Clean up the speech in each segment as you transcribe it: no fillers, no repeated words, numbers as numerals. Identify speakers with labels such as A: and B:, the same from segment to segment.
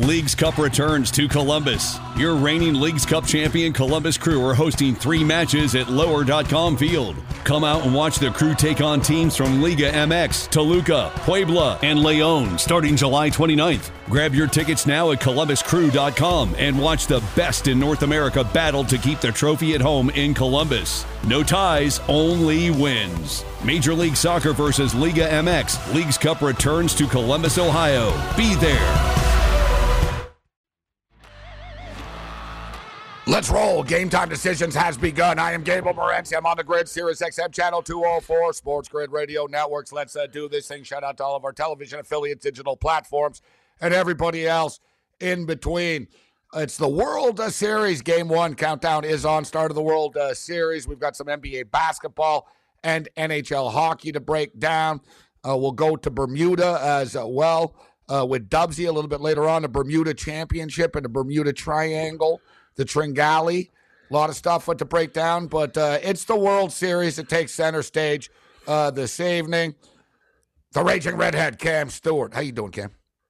A: Leagues Cup returns to Columbus. Your reigning Leagues Cup champion Columbus Crew are hosting 3 matches at Lower.com Field. Come out and watch the Crew take on teams from Liga MX, Toluca, Puebla, and León starting July 29th. Grab your tickets now at ColumbusCrew.com and watch the best in North America battle to keep the trophy at home in Columbus. No ties, only wins. Major League Soccer versus Liga MX. Leagues Cup returns to Columbus, Ohio. Be there.
B: Let's roll. Game Time Decisions has begun. I am Gabriel Morency. I'm on the grid, Sirius XM Channel 204, Sports Grid Radio Networks. Let's do this thing. Shout out to all of our television affiliates, digital platforms, and everybody else in between. It's the World Series. Game 1 countdown is on. Start of the World Series. We've got some NBA basketball and NHL hockey to break down. We'll go to Bermuda as well with Dubsy a little bit later on. The Bermuda Championship and the Bermuda Triangle. The Tringali, a lot of stuff to break down, but it's the World Series that takes center stage this evening. The Raging Redhead, Cam Stewart. How you doing, Cam?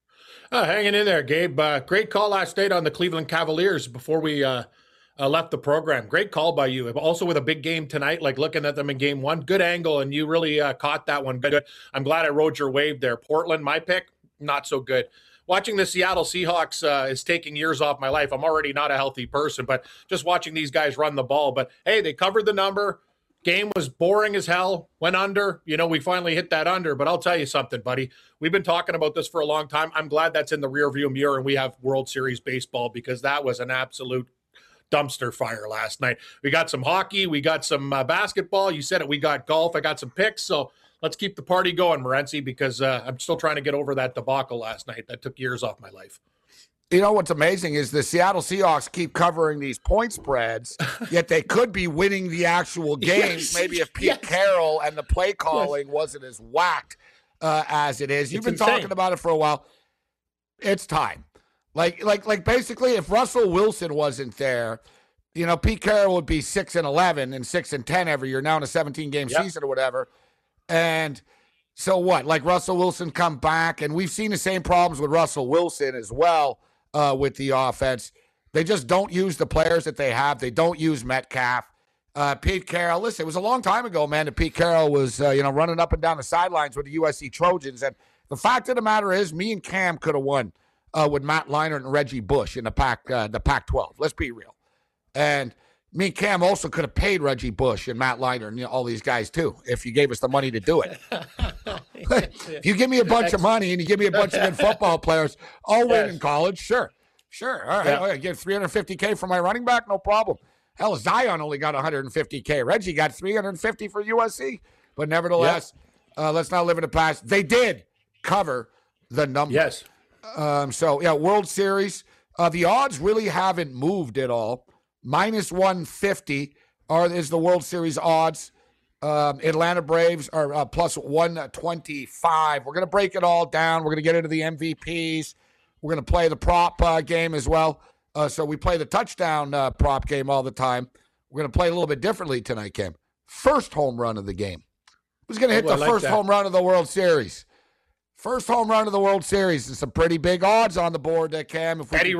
C: Hanging in there, Gabe. Great call last night on the Cleveland Cavaliers before we left the program. Great call by you. Also with a big game tonight, like looking at them in game 1. Good angle, and you really caught that one good. I'm glad I rode your wave there. Portland, my pick, not so good. Watching the Seattle Seahawks is taking years off my life. I'm already not a healthy person, but just watching these guys run the ball. But, hey, they covered the number. Game was boring as hell. Went under. We finally hit that under. But I'll tell you something, buddy. We've been talking about this for a long time. I'm glad that's in the rearview mirror and we have World Series baseball because that was an absolute dumpster fire last night. We got some hockey. We got some basketball. You said it. We got golf. I got some picks. So let's keep the party going, Morency, because I'm still trying to get over that debacle last night. That took years off my life.
B: You know what's amazing is the Seattle Seahawks keep covering these point spreads, yet they could be winning the actual games. Maybe if Pete Carroll and the play calling wasn't as whacked as it is. You've been talking about it for a while. It's time. Like basically, if Russell Wilson wasn't there, Pete Carroll would be 6-11 and 6-10 every year now in a 17-game season or whatever. And so what? Like Russell Wilson come back, and we've seen the same problems with Russell Wilson as well with the offense. They just don't use the players that they have. They don't use Metcalf. Pete Carroll, listen, it was a long time ago, man, that Pete Carroll was, running up and down the sidelines with the USC Trojans. And the fact of the matter is, me and Cam could have won with Matt Leinart and Reggie Bush in the Pac-12. Let's be real. And me and Cam also could have paid Reggie Bush and Matt Leinart and all these guys, too, if you gave us the money to do it. If you give me a bunch of money and you give me a bunch of good football players, I'll win in college. Sure. All right. Yeah. I get $350K for my running back, no problem. Hell, Zion only got $150K. Reggie got $350 for USC. But nevertheless, let's not live in the past. They did cover the number.
C: Yes.
B: World Series. The odds really haven't moved at all. Minus 150 is the World Series odds. Atlanta Braves are plus 125. We're going to break it all down. We're going to get into the MVPs. We're going to play the prop game as well. So we play the touchdown prop game all the time. We're going to play a little bit differently tonight, Cam. First home run of the game. Who's going to hit the first home run of the World Series? First home run of the World Series. There's some pretty big odds on the board there, Cam. If we
C: Eddie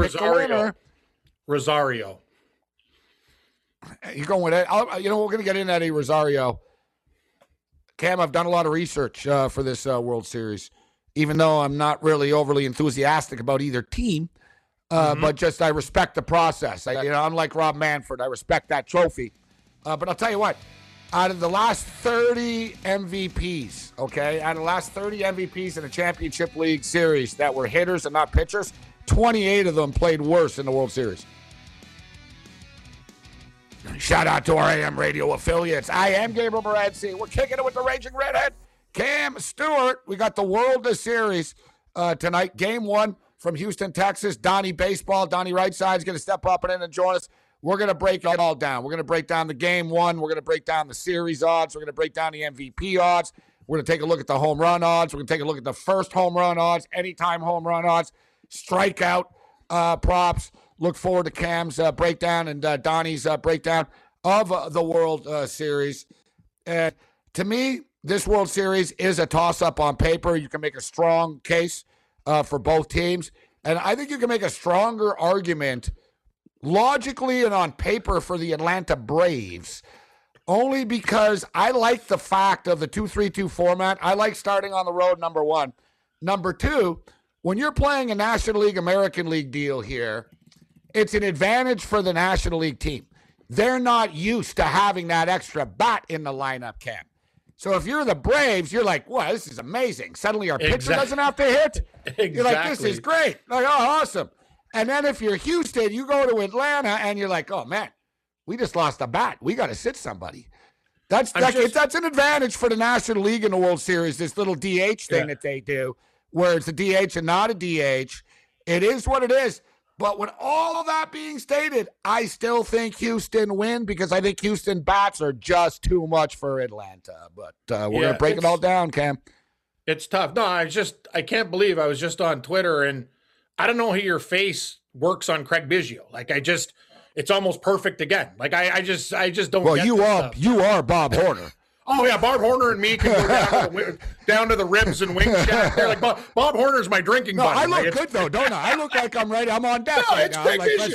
C: Rosario.
B: You're going with it. We're going to get in Eddie Rosario. Cam, I've done a lot of research for this World Series, even though I'm not really overly enthusiastic about either team. But just I respect the process. Unlike Rob Manfred, I respect that trophy. But I'll tell you what, out of the last 30 MVPs, in the Championship League Series that were hitters and not pitchers, 28 of them played worse in the World Series. Shout out to our AM radio affiliates. I am Gabriel Morency. We're kicking it with the Raging Redhead, Cam Stewart. We got the World Series tonight. Game 1 from Houston, Texas. Donnie Baseball. Donnie Rightside is going to step up and join us. We're going to break it all down. We're going to break down the Game 1. We're going to break down the series odds. We're going to break down the MVP odds. We're going to take a look at the home run odds. We're going to take a look at the first home run odds, anytime home run odds, strikeout props. Look forward to Cam's breakdown and Donnie's breakdown of the World Series. And to me, this World Series is a toss-up on paper. You can make a strong case for both teams. And I think you can make a stronger argument logically and on paper for the Atlanta Braves, only because I like the fact of the 2-3-2 format. I like starting on the road, number one. Number two, when you're playing a National League, American League deal here, it's an advantage for the National League team. They're not used to having that extra bat in the lineup, Cam. So if you're the Braves, you're like, wow, this is amazing. Suddenly our pitcher doesn't have to hit.
C: Exactly.
B: You're like, this is great. Like, oh, awesome. And then if you're Houston, you go to Atlanta and you're like, oh, man, we just lost a bat. We got to sit somebody. That's an advantage for the National League in the World Series, this little DH thing that they do, where it's a DH and not a DH. It is what it is. But with all of that being stated, I still think Houston win because I think Houston bats are just too much for Atlanta. But we're going to break it all down, Cam.
C: It's tough. No, I can't believe I was just on Twitter, and I don't know how your face works on Craig Biggio. Like, it's almost perfect again. Like, I just don't.
B: Well,
C: get
B: you are Bob Horner.
C: Oh, yeah, Bob Horner and me can go down to the ribs and wing shack. They're like, Bob Horner's my drinking buddy.
B: I look good, though, don't I? I look like I'm ready. I'm on deck right now.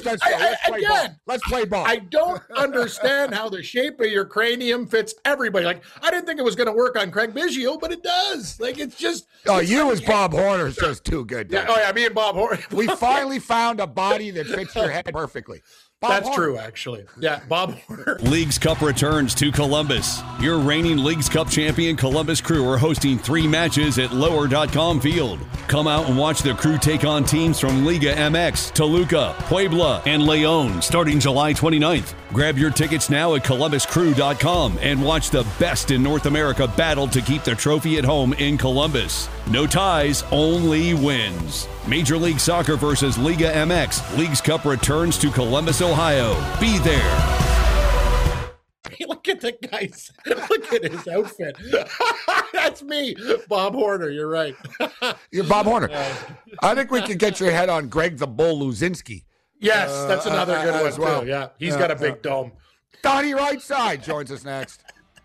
B: Let's play ball.
C: I don't understand how the shape of your cranium fits everybody. Like, I didn't think it was going to work on Craig Biggio, but it does. Like, it's just.
B: Oh, you as Bob Horner is just too good.
C: Yeah, oh, yeah, me and Bob Horner.
B: We finally found a body that fits your head perfectly.
C: That's true, actually. Yeah, Bob Horner.
A: Leagues Cup returns to Columbus. Your reigning Leagues Cup champion Columbus Crew are hosting 3 matches at Lower.com Field. Come out and watch the Crew take on teams from Liga MX, Toluca, Puebla, and León starting July 29th. Grab your tickets now at ColumbusCrew.com and watch the best in North America battle to keep the trophy at home in Columbus. No ties, only wins. Major League Soccer versus Liga MX. Leagues Cup returns to Columbus, Ohio. Be there.
C: Hey, look at the guys. Look at his outfit. That's me, Bob Horner. You're right.
B: You're Bob Horner. I think we can get your head on Greg the Bull Luzinski.
C: Yes, that's another good one as well. Too. Yeah, he's got a big dome.
B: Donnie Rightside joins us next.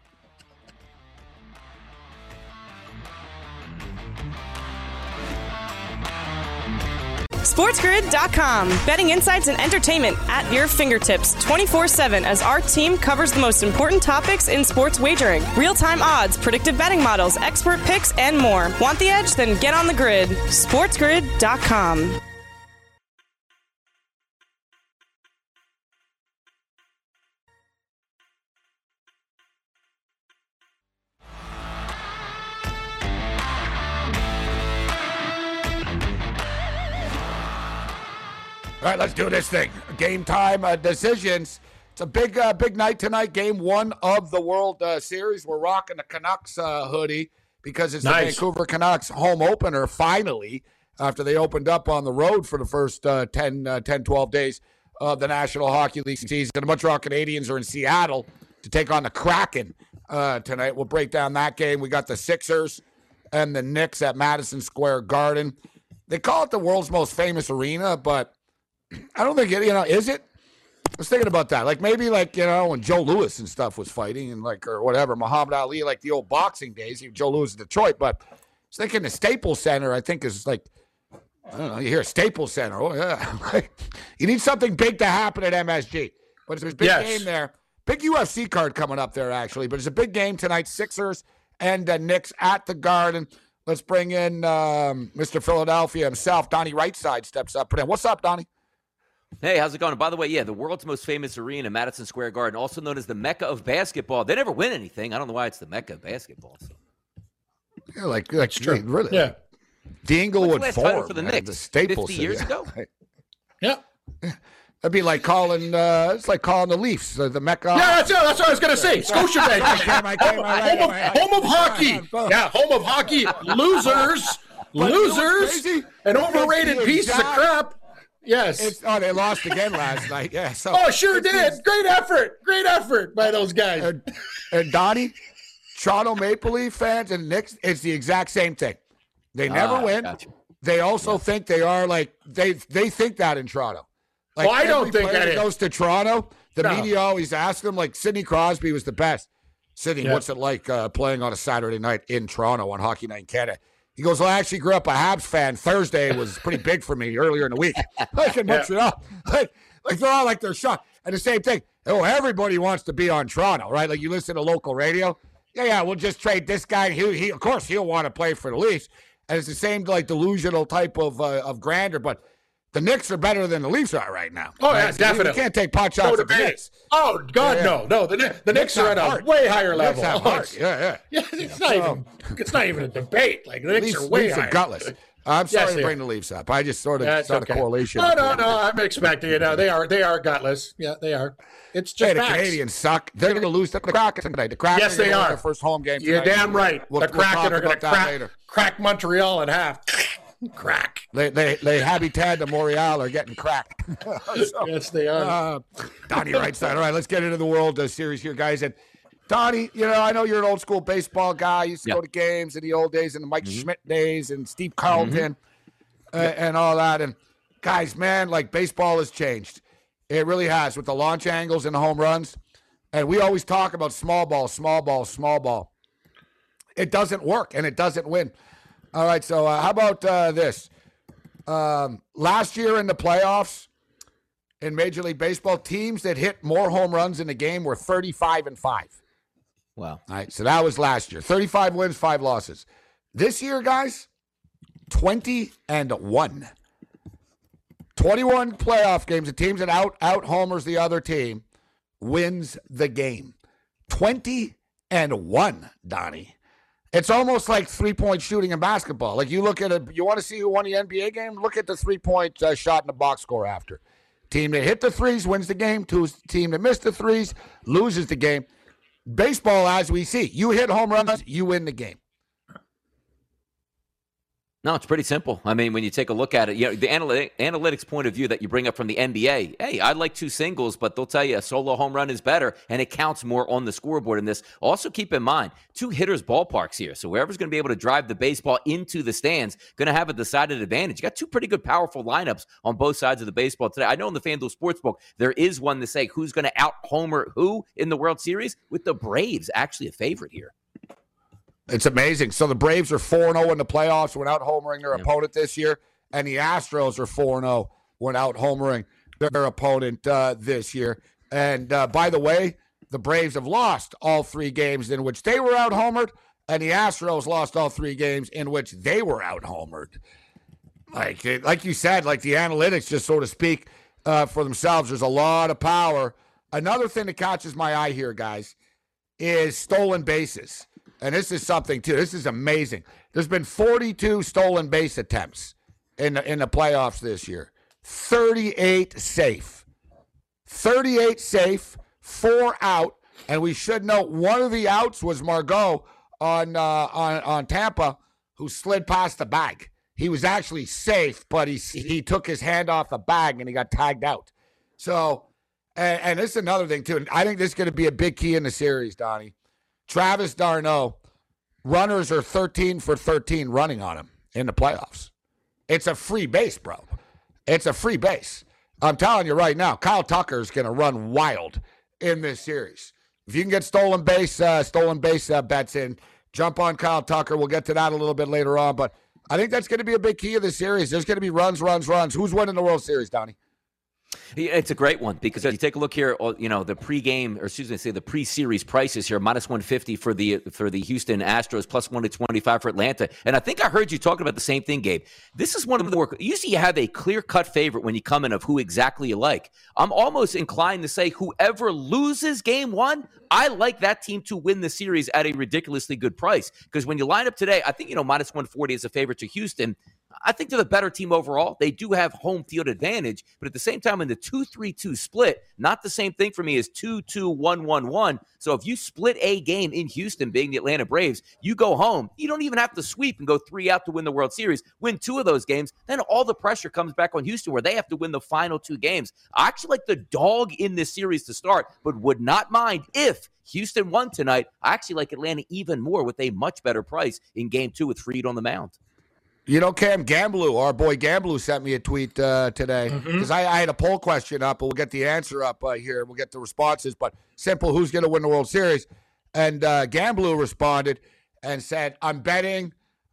D: SportsGrid.com. Betting insights and entertainment at your fingertips 24/7 as our team covers the most important topics in sports wagering. Real-time odds, predictive betting models, expert picks, and more. Want the edge? Then get on the grid. SportsGrid.com.
B: All right, let's do this thing. Game time decisions. It's a big night tonight. Game 1 of the World Series. We're rocking the Canucks hoodie because it's nice. The Vancouver Canucks home opener finally after they opened up on the road for the first 12 days of the National Hockey League season. The Montreal Canadiens are in Seattle to take on the Kraken tonight. We'll break down that game. We got the Sixers and the Knicks at Madison Square Garden. They call it the world's most famous arena, but I don't think it, is it? I was thinking about that. Like maybe when Joe Louis and stuff was fighting and or whatever, Muhammad Ali, like the old boxing days, Joe Louis in Detroit. But I was thinking the Staples Center, I think is I don't know, you hear Staples Center. Oh, yeah. You need something big to happen at MSG. But there's a big game there. Big UFC card coming up there, actually. But it's a big game tonight. Sixers and Knicks at the Garden. Let's bring in Mr. Philadelphia himself. Donnie Rightside steps up. What's up, Donnie?
E: Hey, how's it going? And by the way, the world's most famous arena, Madison Square Garden, also known as the Mecca of basketball. They never win anything. I don't know why it's the Mecca of basketball. So.
B: Yeah, like true. Really?
C: Yeah.
B: The Inglewood Forum
E: for the Knicks?
B: The Staples
E: 50 years ago?
C: Yeah.
B: That'd be like calling. It's like calling the Leafs the Mecca.
C: Yeah, that's what I was going to say. Scotiabank, home of hockey. Yeah, home of hockey. Losers, and overrated pieces of crap. Yes.
B: They lost again last night. Yeah. So
C: sure did. Great effort by those guys.
B: And Donnie, Toronto Maple Leaf fans and Knicks, it's the exact same thing. They never win.
E: Gotcha.
B: They also think they are they think that in Toronto.
C: Well, I don't think that
B: goes to Toronto. The media always ask them, Sidney Crosby was the best. Sidney, what's it like playing on a Saturday night in Toronto on Hockey Night in Canada? He goes, well, I actually grew up a Habs fan. Thursday was pretty big for me earlier in the week. Like in Montreal. Like they're all like they're shocked. And the same thing. Oh, everybody wants to be on Toronto, right? Like you listen to local radio. Yeah, we'll just trade this guy. He of course, he'll want to play for the Leafs. And it's the same like delusional type of grandeur. But the Knicks are better than the Leafs are right now.
C: Oh,
B: right?
C: yeah, definitely.
B: You can't take pot shots at the Knicks.
C: Oh, God, no. The Knicks are at a way higher level.
B: Yeah.
C: It's not even a debate. Like, the Knicks are way higher.
B: Leafs are gutless. I'm sorry to bring the Leafs up. I just sort of saw the correlation.
C: No. I'm expecting it. They are gutless. Yeah, they are. It's just
B: the Canadians suck. They're going to lose to the Kraken tonight. The Kraken,
C: yes, they are.
B: Their first home game.
C: You're damn right.
B: The
C: Kraken are going to crack Montreal in half. Crack.
B: They Habitat de Montreal are getting cracked.
C: Yes, they are.
B: Donnie writes that. All right, let's get into the World Series here, guys. And Donnie, I know you're an old school baseball guy. You used to go to games in the old days and the Mike Schmidt days and Steve Carlton and all that. And guys, man, like baseball has changed. It really has with the launch angles and the home runs. And we always talk about small ball. It doesn't work and it doesn't win. All right, so how about this? Last year in the playoffs in Major League Baseball, teams that hit more home runs in the game were 35-5.
E: Wow.
B: All right, so that was last year. 35 wins, 5 losses. This year, guys, 20-1. 21 playoff games. The teams that out homers the other team wins the game. 20-1, Donnie. It's almost like 3-point shooting in basketball. Like you look at it, you want to see who won the NBA game? Look at the 3-point shot in the box score after. Team that hit the threes wins the game. Team that missed the threes loses the game. Baseball, as we see, you hit home runs, you win the game.
E: No, it's pretty simple. I mean, when you take a look at it, the analytics point of view that you bring up from the NBA, hey, I like 2 singles, but they'll tell you a solo home run is better, and it counts more on the scoreboard in this. Also, keep in mind, 2 hitters ballparks here, so whoever's going to be able to drive the baseball into the stands going to have a decided advantage. You got 2 pretty good, powerful lineups on both sides of the baseball today. I know in the FanDuel Sportsbook, there is one to say who's going to out-homer who in the World Series, with the Braves actually a favorite here.
B: It's amazing. So the Braves are 4-0 in the playoffs without homering their opponent this year, and the Astros are 4-0 without homering their opponent this year. And by the way, the Braves have lost all 3 games in which they were out homered, and the Astros lost all 3 games in which they were out homered. Like you said, like the analytics just sort of speak for themselves. There's a lot of power. Another thing that catches my eye here, guys, is stolen bases. And this is something, too. This is amazing. There's been 42 stolen base attempts in the playoffs this year. 38 safe. 38 safe, 4 out. And we should note one of the outs was Margot on Tampa, who slid past the bag. He was actually safe, but he took his hand off the bag and he got tagged out. So, and this is another thing, too. And I think this is going to be a big key in the series, Donnie. Travis d'Arnaud, runners are 13 for 13 running on him in the playoffs. It's a free base, bro. It's a free base. I'm telling you right now, Kyle Tucker is going to run wild in this series. If you can get stolen base bets in, jump on Kyle Tucker. We'll get to that a little bit later on, but I think that's going to be a big key of the series. There's going to be runs. Who's winning the World Series, Donnie?
E: It's a great one because if you take a look here, the the pre-series prices here, -150 for the Houston Astros, +125 for Atlanta. And I think I heard you talking about the same thing, Gabe. This is one of the usually you have a clear-cut favorite when you come in of who exactly you like. I'm almost inclined to say whoever loses game 1, I like that team to win the series at a ridiculously good price. Because when you line up today, I think, -140 is a favorite to Houston. I think they're the better team overall. They do have home field advantage, but at the same time, in the 2-3-2 split, not the same thing for me as 2-2-1-1-1. So if you split a game in Houston, being the Atlanta Braves, you go home. You don't even have to sweep and go 3 out to win the World Series. Win 2 of those games, then all the pressure comes back on Houston, where they have to win the final 2 games. I actually like the dog in this series to start, but would not mind if Houston won tonight. I actually like Atlanta even more with a much better price in game 2 with Fried on the mound.
B: Cam Gamblu, our boy Gamblu, sent me a tweet today because I had a poll question up, but we'll get the answer up here. We'll get the responses, but simple, who's going to win the World Series? And Gamblu responded and said, I'm betting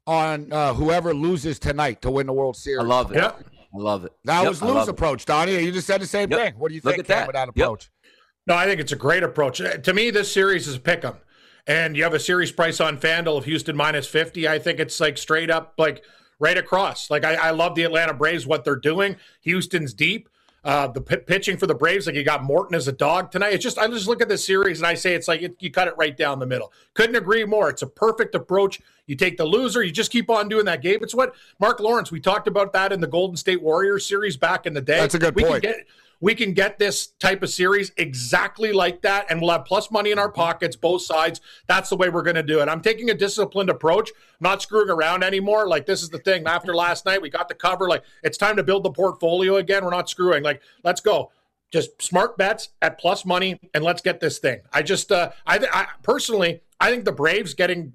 B: on whoever loses tonight to win the World Series.
E: I love it.
C: Yep.
E: I love it.
B: That was Lou's approach, Donnie. You just said the same thing. What do you
E: Look
B: think
E: at that.
B: with that approach?
C: No, I think it's a great approach. To me, this series is a pick 'em. And you have a series price on FanDuel of Houston -50. I think it's like straight up, like right across. Like I love the Atlanta Braves, what they're doing. Houston's deep. The pitching for the Braves, like you got Morton as a dog tonight. It's just, I just look at this series and I say it's like you cut it right down the middle. Couldn't agree more. It's a perfect approach. You take the loser, you just keep on doing that, Gabe. It's what Mark Lawrence, we talked about that in the Golden State Warriors series back in the day.
B: That's a good point.
C: We can get this type of series exactly like that, and we'll have plus money in our pockets, both sides. That's the way we're going to do it. I'm taking a disciplined approach, not screwing around anymore. Like, this is the thing. After last night, we got the cover. Like, it's time to build the portfolio again. We're not screwing. Like, let's go. Just smart bets at plus money, and let's get this thing. I just, personally, I think the Braves getting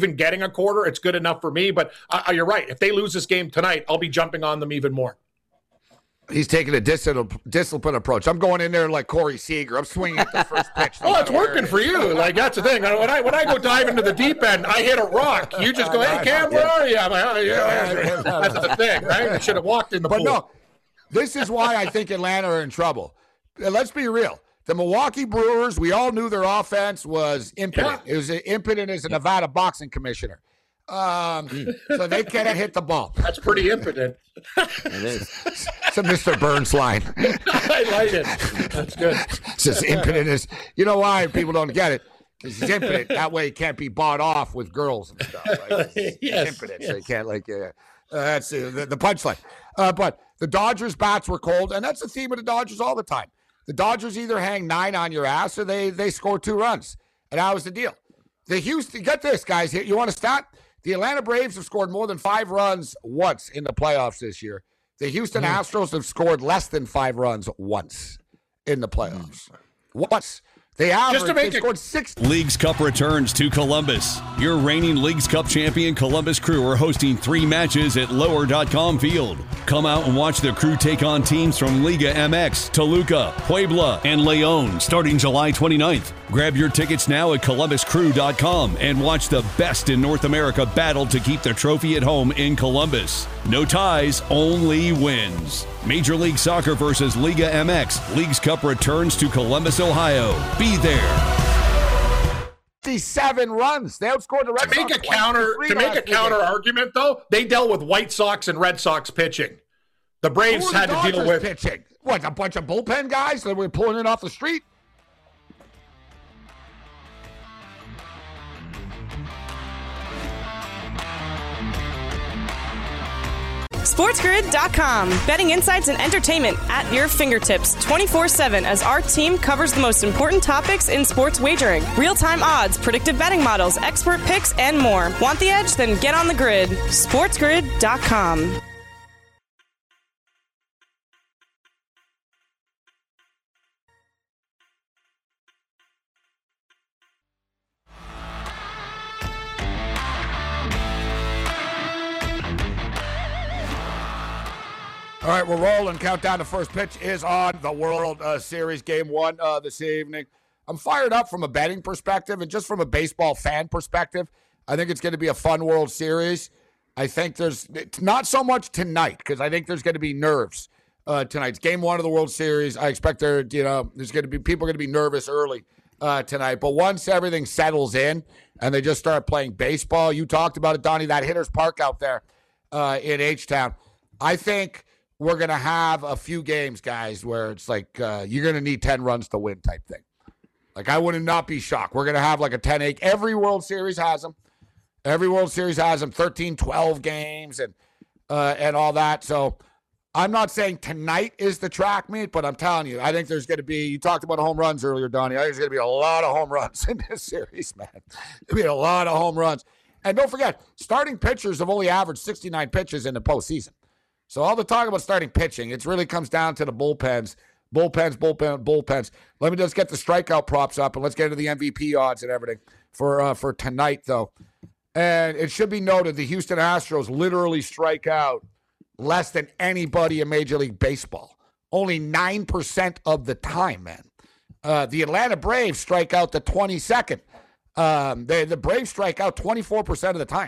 C: a quarter, it's good enough for me. But you're right. If they lose this game tonight, I'll be jumping on them even more.
B: He's taking a disciplined approach. I'm going in there like Corey Seager. I'm swinging at the first pitch.
C: Oh, it's working for you. Like, that's the thing. When I go dive into the deep end, I hit a rock. You just go, hey, Cam, where are you? I'm like, oh, yeah. That's the thing, right? I should have walked in the pool.
B: But no, this is why I think Atlanta are in trouble. Let's be real. The Milwaukee Brewers, we all knew their offense was impotent.
C: Yeah.
B: It was impotent as a Nevada boxing commissioner. So they can't hit the ball.
C: That's pretty impotent.
E: It is.
B: It's a Mr. Burns line.
C: I like it. That's good.
B: It's just impotent as, you know why people don't get it? Because he's impotent. That way he can't be bought off with girls and stuff. Right? He's impotent, so he can't that's the punchline. But the Dodgers bats were cold, and that's the theme of the Dodgers all the time. The Dodgers either hang 9 on your ass or they score 2 runs. And that was the deal. The Houston, get this, guys. You want to stat? The Atlanta Braves have scored more than 5 runs once in the playoffs this year. The Houston Astros have scored less than 5 runs once in the playoffs. Once. They scored 6.
A: Leagues Cup returns to Columbus. Your reigning Leagues Cup champion Columbus Crew are hosting 3 matches at Lower.com Field. Come out and watch the Crew take on teams from Liga MX, Toluca, Puebla, and León starting July 29th. Grab your tickets now at ColumbusCrew.com and watch the best in North America battle to keep the trophy at home in Columbus. No ties, only wins. Major League Soccer versus Liga MX. Leagues Cup returns to Columbus, Ohio. Be there.
B: 57 runs. They outscored the Red Sox.
C: To make a counter argument, though, they dealt with White Sox and Red Sox pitching. The Braves had to deal with
B: pitching. What, a bunch of bullpen guys that were pulling it off the street?
D: SportsGrid.com. Betting insights and entertainment at your fingertips 24/7 as our team covers the most important topics in sports wagering. Real-time odds, predictive betting models, expert picks, and more. Want the edge? Then get on the grid. SportsGrid.com.
B: All right, we're rolling. Countdown to first pitch is on. The World Series Game 1 this evening. I'm fired up from a betting perspective and just from a baseball fan perspective. I think it's going to be a fun World Series. I think it's not so much tonight because I think there's going to be nerves tonight. It's Game 1 of the World Series. I expect there's going to be people going to be nervous early tonight. But once everything settles in and they just start playing baseball, you talked about it, Donnie, that Hitters Park out there in H-Town. I think we're going to have a few games, guys, where it's like you're going to need 10 runs to win type thing. Like, I would not be shocked. We're going to have like a 10-8. Every World Series has them. 13, 12 games and all that. So I'm not saying tonight is the track meet, but I'm telling you, I think there's going to be, you talked about home runs earlier, Donnie. I think there's going to be a lot of home runs in this series, man. There'll be a lot of home runs. And don't forget, starting pitchers have only averaged 69 pitches in the postseason. So all the talk about starting pitching, it really comes down to the bullpens. Bullpens. Let me just get the strikeout props up, and let's get into the MVP odds and everything for tonight, though. And it should be noted, the Houston Astros literally strike out less than anybody in Major League Baseball. Only 9% of the time, man. The Atlanta Braves strike out the 22nd. The Braves strike out 24% of the time.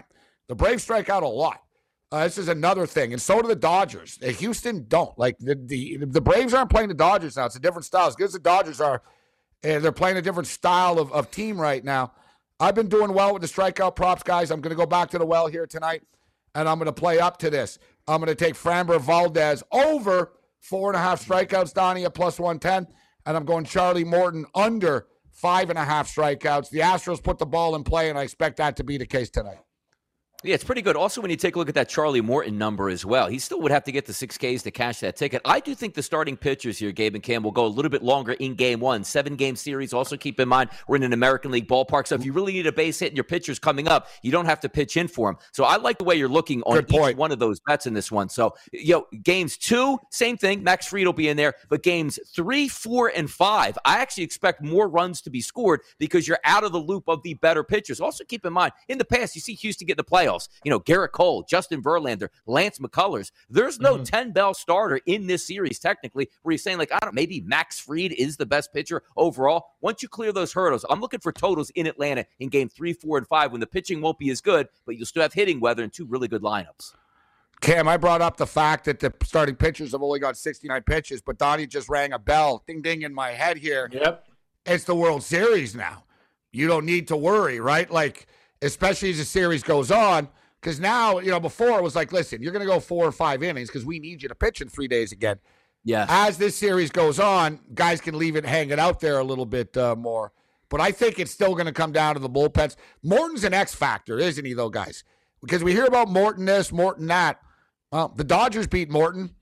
B: The Braves strike out a lot. This is another thing, and so do the Dodgers. Houston don't. Like, the Braves aren't playing the Dodgers now. It's a different style. As good as the Dodgers are, they're playing a different style of team right now. I've been doing well with the strikeout props, guys. I'm going to go back to the well here tonight, and I'm going to play up to this. I'm going to take Framber Valdez over 4.5 strikeouts, Donnie, at plus 110, and I'm going Charlie Morton under 5.5 strikeouts. The Astros put the ball in play, and I expect that to be the case tonight.
E: Yeah, it's pretty good. Also, when you take a look at that Charlie Morton number as well, he still would have to get the 6 Ks to cash that ticket. I do think the starting pitchers here, Gabe and Cam, will go a little bit longer in game 1. 7-game series. Also, keep in mind, we're in an American League ballpark, so if you really need a base hit and your pitcher's coming up, you don't have to pitch in for him. So I like the way you're looking on each one of those bets in this one. So, games 2, same thing. Max Fried will be in there. But games 3, 4, and 5, I actually expect more runs to be scored because you're out of the loop of the better pitchers. Also, keep in mind, in the past, you see Houston get the playoffs. Garrett Cole, Justin Verlander, Lance McCullers. There's no 10-bell starter in this series, technically, where you're saying, maybe Max Fried is the best pitcher overall. Once you clear those hurdles, I'm looking for totals in Atlanta in game 3, 4, and 5 when the pitching won't be as good, but you'll still have hitting weather and 2 really good lineups.
B: Cam, I brought up the fact that the starting pitchers have only got 69 pitches, but Donnie just rang a bell, ding-ding in my head here.
C: Yep.
B: It's the World Series now. You don't need to worry, right? Especially as the series goes on. Because now, before it was like, listen, you're going to go 4 or 5 innings because we need you to pitch in 3 days again.
E: Yeah.
B: As this series goes on, guys can leave it hanging out there a little bit more. But I think it's still going to come down to the bullpens. Morton's an X factor, isn't he, though, guys? Because we hear about Morton this, Morton that. The Dodgers beat Morton.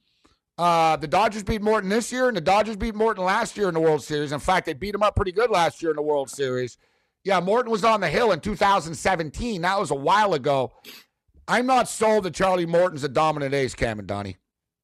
B: The Dodgers beat Morton this year, and the Dodgers beat Morton last year in the World Series. In fact, they beat him up pretty good last year in the World Series. Yeah, Morton was on the hill in 2017. That was a while ago. I'm not sold that Charlie Morton's a dominant ace, Cam and Donnie.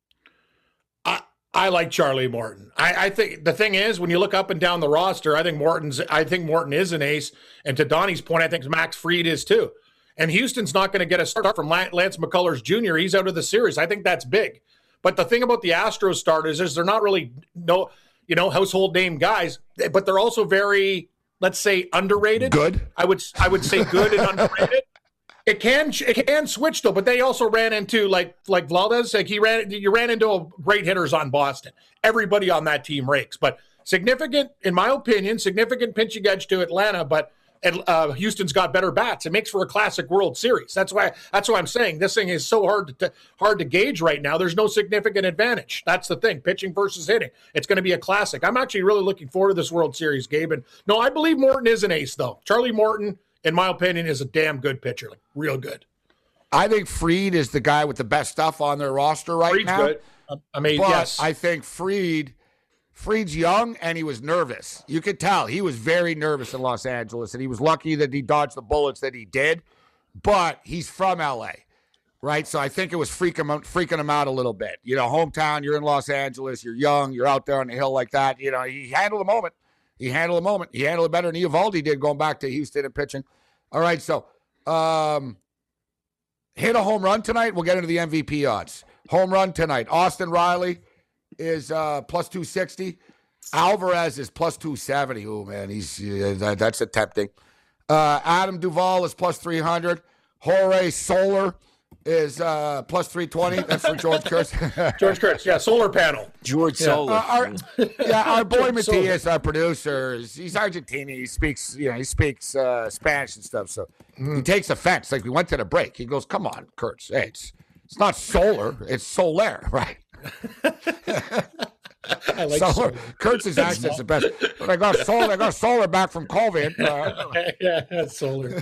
C: I like Charlie Morton. I think the thing is, when you look up and down the roster, I think Morton is an ace. And to Donnie's point, I think Max Fried is too. And Houston's not going to get a start from Lance McCullers Jr. He's out of the series. I think that's big. But the thing about the Astros starters is they're not really household name guys, but they're also very, let's say, underrated.
B: Good.
C: I would say good and underrated. It can switch though, but they also ran into like Valdez. You ran into great hitters on Boston. Everybody on that team rakes, but significant, in my opinion, significant pinching edge to Atlanta. But Houston's got better bats. It makes for a classic World Series. That's why I'm saying this thing is so hard to gauge right now. There's no significant advantage. That's the thing. Pitching versus hitting. It's going to be a classic. I'm actually really looking forward to this World Series, Gabe. And no, I believe Morton is an ace though. Charlie Morton, in my opinion, is a damn good pitcher. Real good.
B: I think Fried is the guy with the best stuff on their roster right now.
C: Good. Yes.
B: I think Fried's young and he was nervous. You could tell he was very nervous in Los Angeles, and he was lucky that he dodged the bullets that he did. But he's from LA, right? So I think it was freaking him out a little bit. Hometown, you're in Los Angeles, you're young, you're out there on the hill like that. He handled the moment. He handled it better than Eovaldi did going back to Houston and pitching. All right, so hit a home run tonight. We'll get into the MVP odds. Home run tonight. Austin Riley is plus 260. Alvarez is plus 270. Oh, man, that's a tempting. Adam Duvall is plus 300. Jorge Soler is plus 320. That's for George Kurtz.
C: George Kurtz, yeah, solar panel.
E: George Soler.
B: Our boy Matias, our producer, he's Argentinian. He speaks Spanish and stuff. So he takes offense. Like, we went to the break. He goes, "Come on, Kurtz. Hey, it's not solar. It's Soler, right?"
C: I like
B: Soler. Kurtz's accent's the best. But I got Soler back from COVID.
C: Yeah, Soler.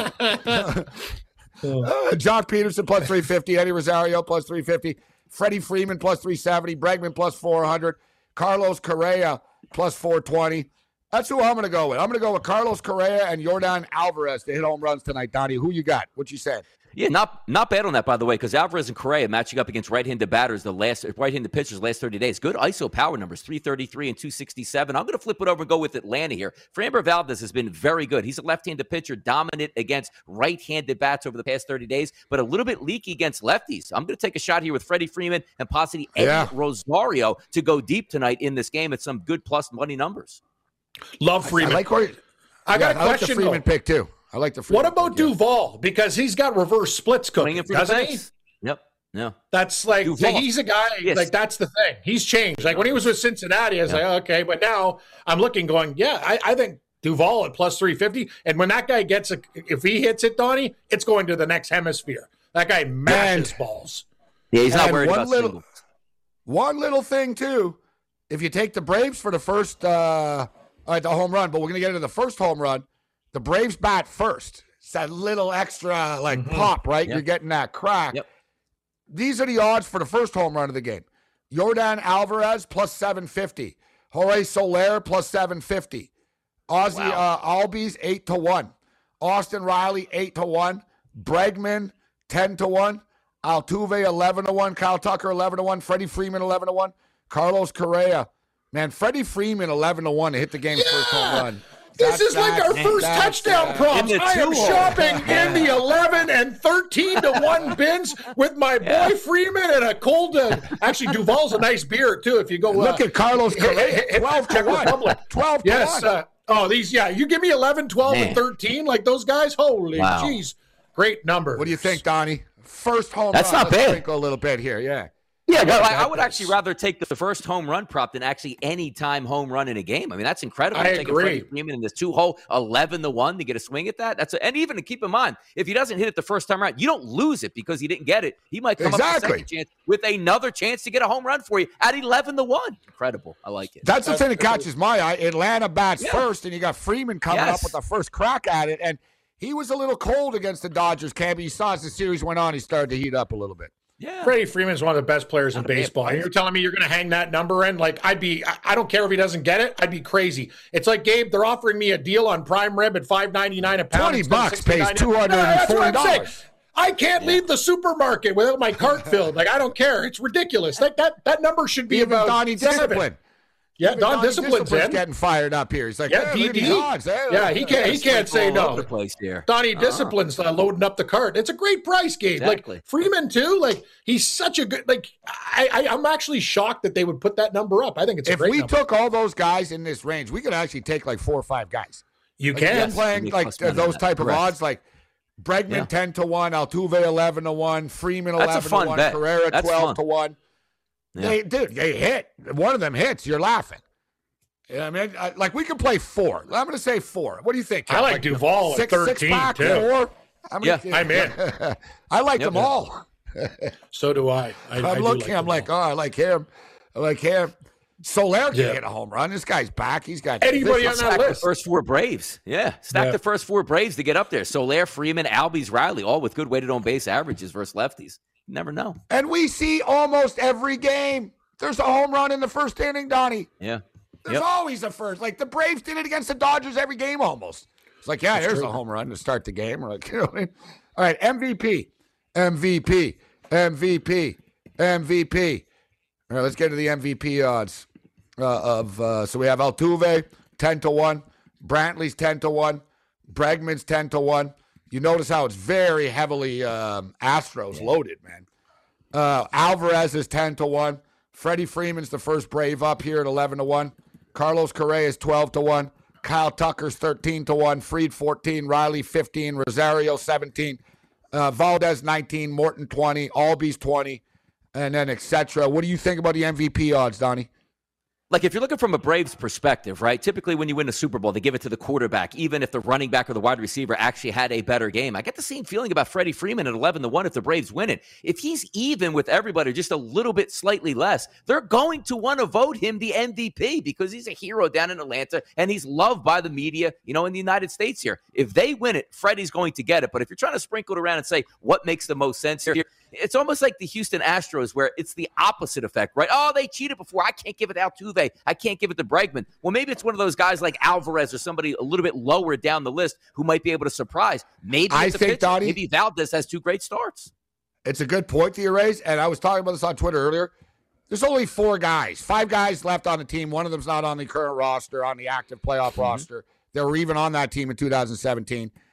B: Jock Peterson plus 350, Eddie Rosario plus 350, Freddie Freeman plus 370, Bregman plus 400, Carlos Correa plus 420. That's who I'm going to go with. I'm going to go with Carlos Correa and Yordan Alvarez to hit home runs tonight. Donnie, who you got? What you said?
E: Yeah, not bad on that, by the way, because Alvarez and Correa matching up against right-handed batters, right-handed pitchers the last 30 days. Good ISO power numbers, 333 and 267. I'm going to flip it over and go with Atlanta here. Framber Valdez has been very good. He's a left-handed pitcher, dominant against right-handed bats over the past 30 days, but a little bit leaky against lefties. I'm going to take a shot here with Freddie Freeman and possibly Eddie Rosario to go deep tonight in this game at some good plus money numbers.
C: Love Freeman.
B: I got a question. I like the Freeman pick too. I like the Freeman.
C: What about Duvall? Because he's got reverse splits cooking, doesn't he?
E: Yep. Yeah.
C: That's like, he's a guy, like, that's the thing. He's changed. Like, when he was with Cincinnati, I was like, okay. But now I'm looking, going, I think Duvall at plus 350. And when that guy gets if he hits it, Donnie, it's going to the next hemisphere. That guy mashes balls.
E: Yeah, he's not worried about singles.
B: One little thing, too. If you take the Braves for the first, the home run, but we're going to get into the first home run. The Braves bat first. It's that little extra, pop, right? Yep. You're getting that crack. Yep. These are the odds for the first home run of the game. Yordan Alvarez plus 750. Jorge Soler plus 750. Ozzy Albies 8-1. Austin Riley 8-1. Bregman 10-1. Altuve 11-1. Kyle Tucker 11-1. Freddie Freeman 11-1. Carlos Correa. Man, Freddie Freeman 11-1 to hit the game's first home run.
C: This is like our first touchdown props. I am shopping in the 11 and 13-1 bins with my boy Freeman and a cold. Actually, Duval's a nice beer too. If you go
B: look at Carlos Correa, 12-1. 12-1.
C: Yes. You give me 11, 12, and 13 like those guys. Holy jeez, great number.
B: What do you think, Donnie? First home run.
E: That's not bad.
B: Sprinkle a little bit here. Yeah.
E: Yeah, well, I would actually rather take the first home run prop than actually any time home run in a game. I mean, that's incredible.
C: I agree.
E: Freeman in this 2-hole 11-1 to get a swing at that. And even to keep in mind, if he doesn't hit it the first time around, you don't lose it because he didn't get it. He might come up with a second chance with another chance to get a home run for you at 11-1. Incredible. I like it.
B: That's the thing that catches my eye. Atlanta bats first, and you got Freeman coming up with the first crack at it. And he was a little cold against the Dodgers, Campy. You saw as the series went on, he started to heat up a little bit.
C: Yeah. Freddie Freeman is one of the best players in baseball. And you're telling me you're going to hang that number in? Like, I don't care if he doesn't get it. I'd be crazy. It's like, Gabe, they're offering me a deal on prime rib at $5.99 a pound.
B: $20 pays $240.
C: I can't leave the supermarket without my cart filled. Like, I don't care. It's ridiculous. That number should be about
B: Donnie Discipline.
C: Yeah, Don Discipline's
B: getting fired up here. He's like,
C: he can't say no. Donnie Discipline's loading up the cart. It's a great price, Gabe.
E: Exactly.
C: Like Freeman too. Like he's such a good. Like I'm actually shocked that they would put that number up. I think it's a great number.
B: If we took all those guys in this range, we could actually take like 4 or 5 guys.
C: You can
B: playing like those type of odds, like Bregman 10-1, Altuve 11-1, Freeman 11-1, Carrera 12-1. Yeah. They hit. One of them hits. You're laughing. Yeah, I mean, we can play 4. I'm going to say 4. What do you think, Ken?
C: I like Duvall at 13,
B: six-pack,
C: too.
B: 4.
C: I'm in.
B: I like them all.
C: So do I.
B: I'm looking. I'm like, I like him. I like him. Soler can hit a home run. This guy's back. He's got
C: anybody on that list.
E: The first 4 Braves. Stack the first 4 Braves to get up there. Soler, Freeman, Albies, Riley, all with good weighted on base averages versus lefties. You never know.
B: And we see almost every game there's a home run in the first inning, Donnie.
E: Yeah.
B: There's always a first. Like the Braves did it against the Dodgers every game almost. It's like, there's a home run to start the game. Or like, you know what I mean? All right, MVP. All right, let's get to the MVP odds so we have Altuve 10-1, Brantley's 10-1, Bregman's 10-1. You notice how it's very heavily Astros loaded, man. Alvarez is 10-1. Freddie Freeman's the first Brave up here at 11-1. Carlos Correa is 12-1. Kyle Tucker's 13-1. Fried 14. Riley 15. Rosario 17. Valdez 19. Morton 20. Albies 20. And then etc. What do you think about the MVP odds, Donnie?
E: Like, if you're looking from a Braves perspective, right, typically when you win a Super Bowl, they give it to the quarterback, even if the running back or the wide receiver actually had a better game. I get the same feeling about Freddie Freeman at 11-1 if the Braves win it. If he's even with everybody, just a little bit slightly less, they're going to want to vote him the MVP because he's a hero down in Atlanta and he's loved by the media, in the United States here. If they win it, Freddie's going to get it. But if you're trying to sprinkle it around and say what makes the most sense here, it's almost like the Houston Astros where it's the opposite effect, right? Oh, they cheated before. I can't give it to Altuve. I can't give it to Bregman. Well, maybe it's one of those guys like Alvarez or somebody a little bit lower down the list who might be able to surprise. Maybe it's a pitcher.
B: Donnie,
E: maybe Valdez has 2 great starts.
B: It's a good point that you raised, and I was talking about this on Twitter earlier. There's only 4 guys, 5 guys left on the team. One of them's not on the current roster, on the active playoff roster. They were even on that team in 2017.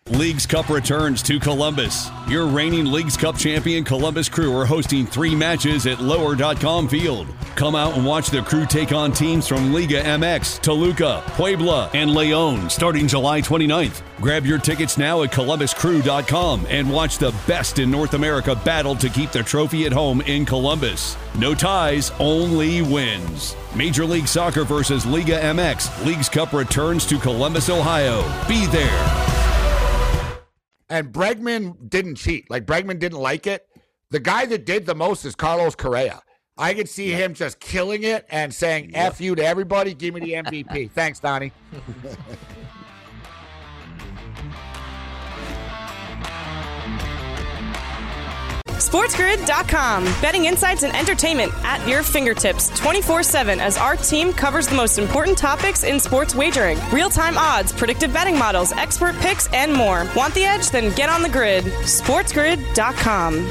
A: Leagues Cup returns to Columbus. Your reigning Leagues Cup champion Columbus Crew are hosting 3 matches at Lower.com Field. Come out and watch the Crew take on teams from Liga MX, Toluca, Puebla, and León starting July 29th. Grab your tickets now at ColumbusCrew.com and watch the best in North America battle to keep the trophy at home in Columbus. No ties, only wins. Major League Soccer versus Liga MX. Leagues Cup returns to Columbus, Ohio. Be there.
B: And Bregman didn't cheat. Like, Bregman didn't like it. The guy that did the most is Carlos Correa. I could see him just killing it and saying, F you to everybody, give me the MVP. Thanks, Donnie.
D: SportsGrid.com. Betting insights and entertainment at your fingertips 24/7 as our team covers the most important topics in sports wagering. Real-time odds, predictive betting models, expert picks, and more. Want the edge? Then get on the grid. SportsGrid.com.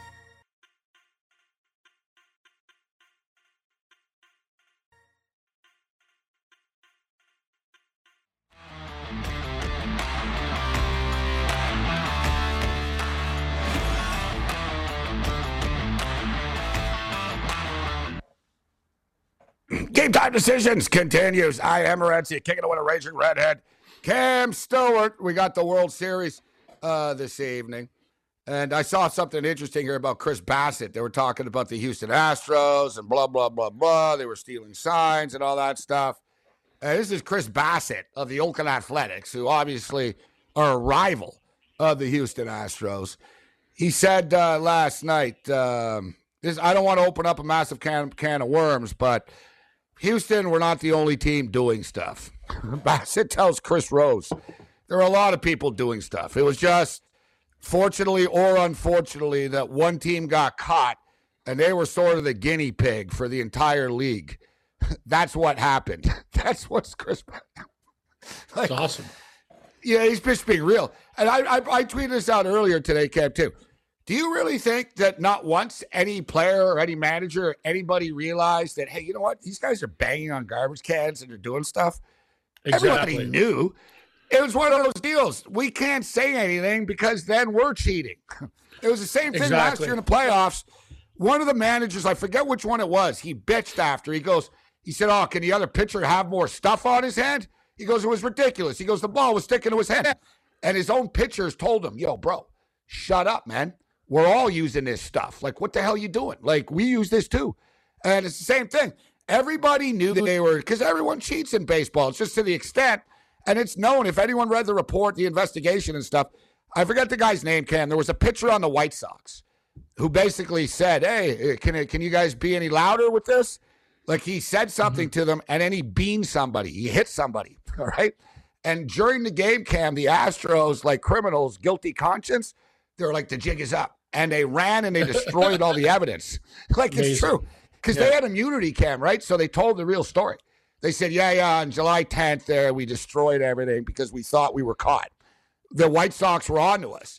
B: Game Time Decisions continues. I am Morency, kicking it with a raging redhead. Cam Stewart. We got the World Series this evening. And I saw something interesting here about Chris Bassett. They were talking about the Houston Astros and blah, blah, blah, blah. They were stealing signs and all that stuff. And this is Chris Bassett of the Oakland Athletics, who obviously are a rival of the Houston Astros. He said last night, I don't want to open up a massive can of worms, but Houston, we're not the only team doing stuff. Bassett tells Chris Rose, there are a lot of people doing stuff. It was just, fortunately or unfortunately, that one team got caught, and they were sort of the guinea pig for the entire league. That's what happened. That's what's Chris.
C: That's awesome.
B: Yeah, he's just being real. And I tweeted this out earlier today, Cam, too. Do you really think that not once any player or any manager or anybody realized that, hey, you know what? These guys are banging on garbage cans and they're doing stuff. Exactly. Everybody knew. It was one of those deals. We can't say anything because then we're cheating. It was the same thing last year in the playoffs. One of the managers, I forget which one it was, he bitched after. He said, oh, can the other pitcher have more stuff on his hand? He goes, it was ridiculous. He goes, the ball was sticking to his hand. And his own pitchers told him, yo, bro, shut up, man. We're all using this stuff. Like, what the hell are you doing? Like, we use this too. And it's the same thing. Everybody knew that they were, because everyone cheats in baseball. It's just to the extent, and it's known, if anyone read the report, the investigation and stuff, I forget the guy's name, Cam. There was a pitcher on the White Sox who basically said, hey, can you guys be any louder with this? Like, he said something to them, and then he beamed somebody. He hit somebody, all right? And during the game, Cam, the Astros, like criminals, guilty conscience, they were like, the jig is up. And they ran and they destroyed all the evidence. Like, amazing. It's true. Because they had immunity, Cam, right? So they told the real story. They said, yeah, on July 10th, we destroyed everything because we thought we were caught. The White Sox were on to us.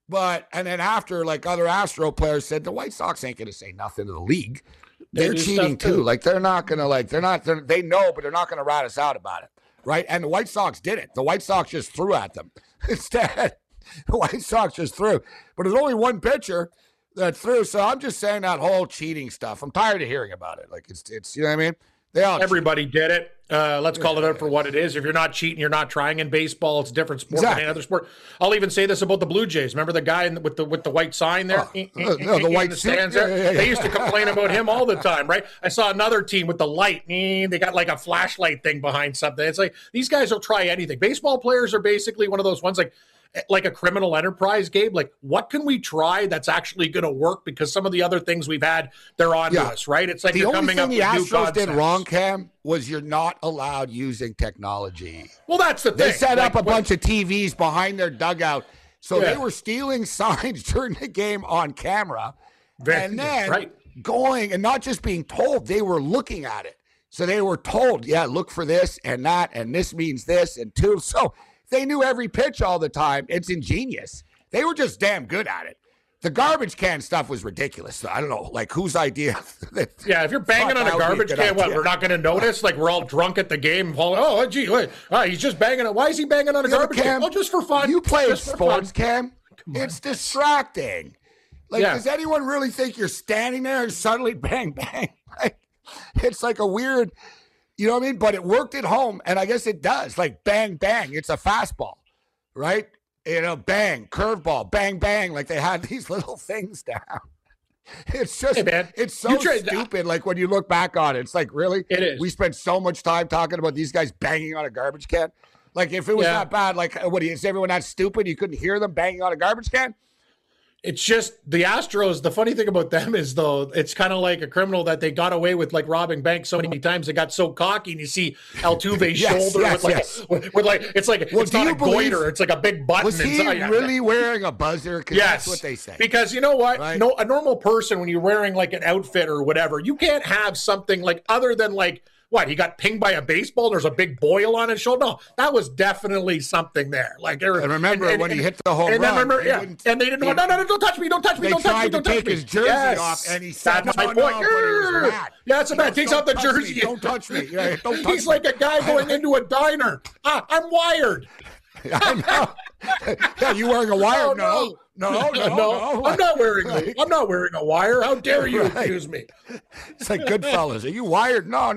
B: And then after, like, other Astro players said, the White Sox ain't going to say nothing to the league. They're cheating too. Like, they're not going to, they know, but they're not going to rat us out about it, right? And the White Sox did it. The White Sox just threw at them. Instead, the White Sox just threw. But there's only one pitcher that threw. So I'm just saying that whole cheating stuff. I'm tired of hearing about it. Like, it's you know what I mean?
C: Everybody did it. Let's call it out for what it is. If you're not cheating, you're not trying. In baseball, it's a different sport than any other sport. I'll even say this about the Blue Jays. Remember the guy with the white sign there?
B: The white
C: stands there? Yeah. They used to complain about him all the time, right? I saw another team with the light. They got like a flashlight thing behind something. It's like, these guys will try anything. Baseball players are basically one of those ones like a criminal enterprise, Gabe. Like, what can we try that's actually going to work? Because some of the other things we've had, they're on to us, right? It's like
B: the only thing the Astros did wrong, Cam, was you're not allowed using technology.
C: Well, that's the thing.
B: They set up a bunch of TVs behind their dugout, so they were stealing signs during the game on camera, and then going and not just being told, they were looking at it. So they were told, look for this and that, and this means this and two. So they knew every pitch all the time. It's ingenious. They were just damn good at it. The garbage can stuff was ridiculous. I don't know, like whose idea?
C: Yeah, if you're banging on a garbage can, what, we're not going to notice? Like we're all drunk at the game. Oh, gee, wait. He's just banging it. Why is he banging on a garbage can? Oh, just for fun.
B: You play sports, Cam. It's distracting. Like, does anyone really think you're standing there and suddenly bang, bang? Like, it's like a weird, you know what I mean? But it worked at home, and I guess it does. Like, bang, bang. It's a fastball, right? You know, bang, curveball, bang, bang. Like, they had these little things down. It's just, it's so stupid. Like, when you look back on it, it's like, really?
C: It is.
B: We spent so much time talking about these guys banging on a garbage can. Like, if it was that bad, like, is everyone that stupid? You couldn't hear them banging on a garbage can?
C: It's just the Astros. The funny thing about them is, though, it's kind of like a criminal that they got away with, like robbing banks so many times. They got so cocky, and you see Altuve's shoulder with like it's like it's not a goiter, it's like a big button.
B: Was he really wearing a buzzer?
C: Yes,
B: that's what they say.
C: Because you know what? Right? No, a normal person, when you're wearing like an outfit or whatever, you can't have something like other than like. What, he got pinged by a baseball and there's a big boil on his shoulder? No, that was definitely something there. Like,
B: and remember when he hit the home run.
C: And they didn't want, no, don't touch me, don't touch me, don't touch me, don't touch me.
B: They tried to take his jersey off, and he said,
C: that's my point. But he was mad. Yeah, it's a bad. Takes off the jersey.
B: Don't touch me. Yeah, don't touch me.
C: He's like a guy going into a diner. I'm wired.
B: I know. Yeah, you wearing a wire? No.
C: I'm not wearing a wire. How dare you accuse me?
B: It's like Goodfellas. Are you wired? No.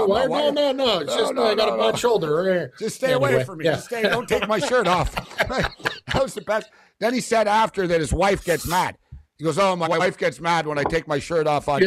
C: No. It's just I got a bad shoulder right here.
B: Just stay away from me. Yeah. Just stay. Don't take my shirt off. That was the best. Then he said after that his wife gets mad. He goes, "Oh, my wife gets mad when I take my shirt off on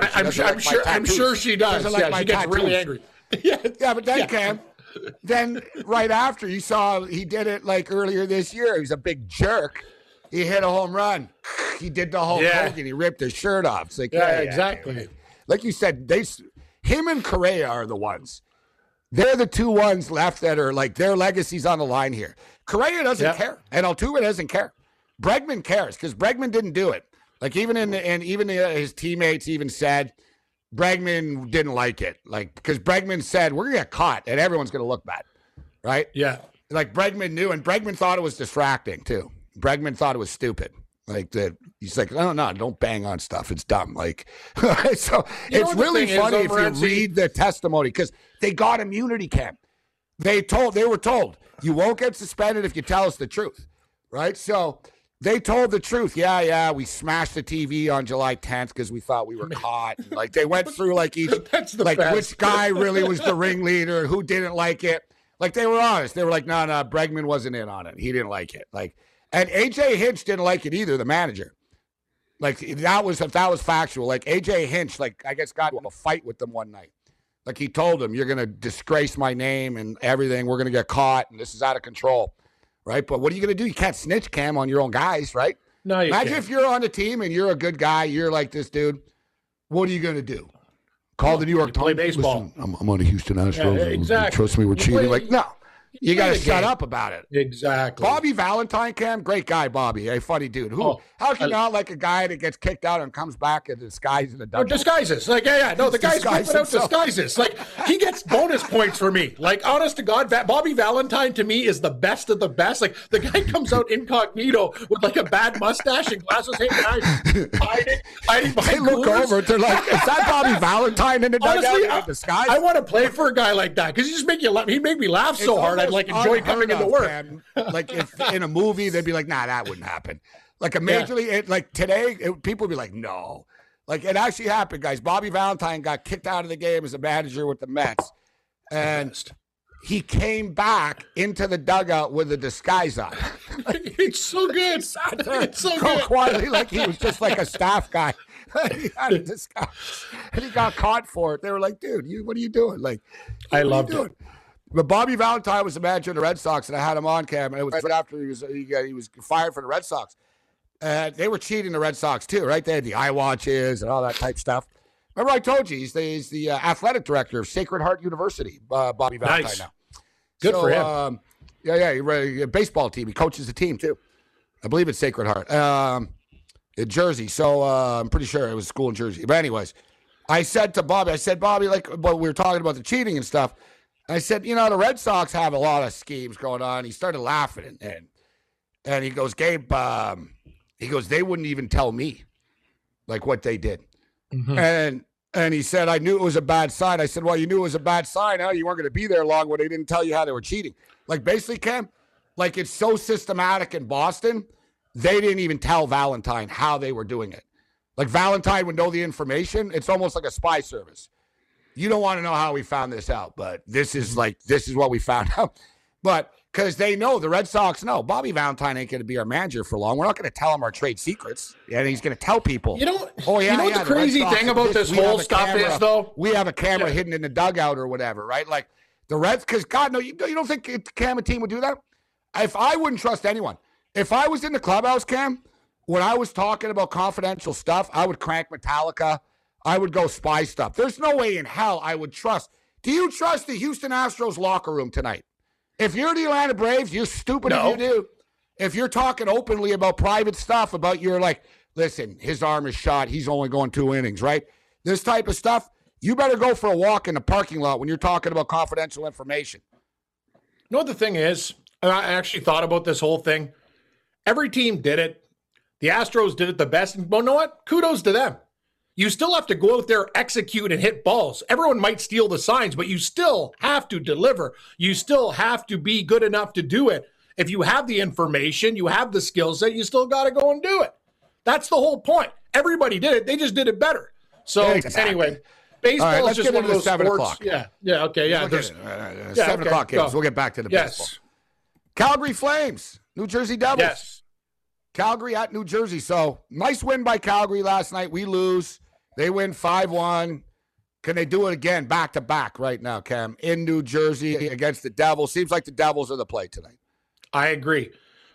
B: TV."
C: I'm sure she does. She gets really angry.
B: Yeah, but then Cam. Then right after you saw he did it like earlier this year. He was a big jerk. He hit a home run. He did the Hulk Hogan. He ripped his shirt off. It's like,
C: exactly.
B: Like you said, him and Correa are the ones. They're the two ones left that are like their legacy's on the line here. Correa doesn't care, and Altuve doesn't care. Bregman cares because Bregman didn't do it. Like even his teammates even said Bregman didn't like it. Like because Bregman said we're gonna get caught and everyone's gonna look bad, right?
C: Yeah.
B: Like Bregman knew, and Bregman thought it was distracting too. Bregman thought it was stupid. Like that, he's like, no, don't bang on stuff. It's dumb. Like, so it's really funny if you read the testimony because they got immunity, Cam. They were told you won't get suspended if you tell us the truth, right? So they told the truth. Yeah, we smashed the TV on July 10th because we thought we were caught. And, like they went through like each, like best. Which guy really was the ringleader, who didn't like it. Like they were honest. They were like, no, Bregman wasn't in on it. He didn't like it. Like. And A.J. Hinch didn't like it either, the manager. Like, if that was factual. Like, A.J. Hinch, like, I guess got into a fight with them one night. Like, he told them, you're going to disgrace my name and everything. We're going to get caught, and this is out of control, right? But what are you going to do? You can't snitch, Cam, on your own guys, right?
C: No, you
B: Imagine
C: can't.
B: If you're on a team and you're a good guy, you're like this dude, what are you going to do? Call the New York Times?
C: Play baseball.
B: Listen, I'm on the Houston Astros.
C: Yeah, exactly.
B: Trust me, we're cheating. Like, no. You got to shut up about it.
C: Exactly.
B: Bobby Valentine, Cam, great guy, Bobby. A funny dude. How can you not like a guy that gets kicked out and comes back in disguise in the dungeon?
C: Disguises. Like, no, the guy's whipping out disguises. Like, he gets bonus points for me. Like, honest to God, Bobby Valentine to me is the best of the best. Like, the guy comes out incognito with like a bad mustache and glasses, hiding behind
B: They look over, they're like, is that Bobby Valentine in the dugout in disguise?
C: I want to play for a guy like that because he just make you laugh. He made me laugh so hard. I'd like enjoy coming into work.
B: Man. Like if in a movie, they'd be like, nah, that wouldn't happen. Like a major league, like today, people would be like, no. Like it actually happened, guys. Bobby Valentine got kicked out of the game as a manager with the Mets. And he came back into the dugout with a disguise on.
C: It's so good. It's so good.
B: Quietly, like he was just like a staff guy. He had a disguise. And he got caught for it. They were like, dude, what are you doing? Like,
C: I loved it.
B: But Bobby Valentine was the manager of the Red Sox, and I had him on, Cam, and it was right after he was fired from the Red Sox. And they were cheating the Red Sox, too, right? They had the eye watches and all that type stuff. Remember I told you, he's the athletic director of Sacred Heart University, Bobby Valentine now.
C: Good for him.
B: He baseball team. He coaches the team, too. I believe it's Sacred Heart in Jersey. So I'm pretty sure it was a school in Jersey. But anyways, I said to Bobby, like, but we were talking about the cheating and stuff. I said, the Red Sox have a lot of schemes going on. He started laughing, and he goes, Gabe, He goes, they wouldn't even tell me like what they did. And he said, I knew it was a bad sign. I said, well, you knew it was a bad sign. Huh? You weren't going to be there long when they didn't tell you how they were cheating. Like basically, Cam, like it's so systematic in Boston, they didn't even tell Valentine how they were doing it. Like Valentine would know the information. It's almost like a spy service. You don't want to know how we found this out, but this is what we found out. But because they know, the Red Sox know, Bobby Valentine ain't going to be our manager for long. We're not going to tell him our trade secrets. And he's going to tell people.
C: You know what the crazy thing about this whole stuff is, though?
B: We have a camera hidden in the dugout or whatever, right? Like the Reds, because God, no, you don't think the Cam team would do that? If I wouldn't trust anyone. If I was in the clubhouse, Cam, when I was talking about confidential stuff, I would crank Metallica. I would go spy stuff. There's no way in hell I would trust. Do you trust the Houston Astros locker room tonight? If you're the Atlanta Braves, you're stupid if you do. If you're talking openly about private stuff, about you're like, listen, his arm is shot. He's only going 2 innings, right? This type of stuff, you better go for a walk in the parking lot when you're talking about confidential information.
C: You know what the thing is? I actually thought about this whole thing. Every team did it. The Astros did it the best. And well, you know what? Kudos to them. You still have to go out there, execute, and hit balls. Everyone might steal the signs, but you still have to deliver. You still have to be good enough to do it. If you have the information, you have the skill set, you still got to go and do it. That's the whole point. Everybody did it. They just did it better. So anyway, baseball is just one of those
B: 7
C: sports.
B: o'clock.
C: Yeah, okay, yeah.
B: 7 o'clock games. We'll get back to the baseball. Calgary Flames, New Jersey Devils.
C: Yes.
B: Calgary at New Jersey. So nice win by Calgary last night. We lose. They win 5-1. Can they do it again back-to-back right now, Cam, in New Jersey against the Devils? Seems like the Devils are the play tonight.
C: I agree.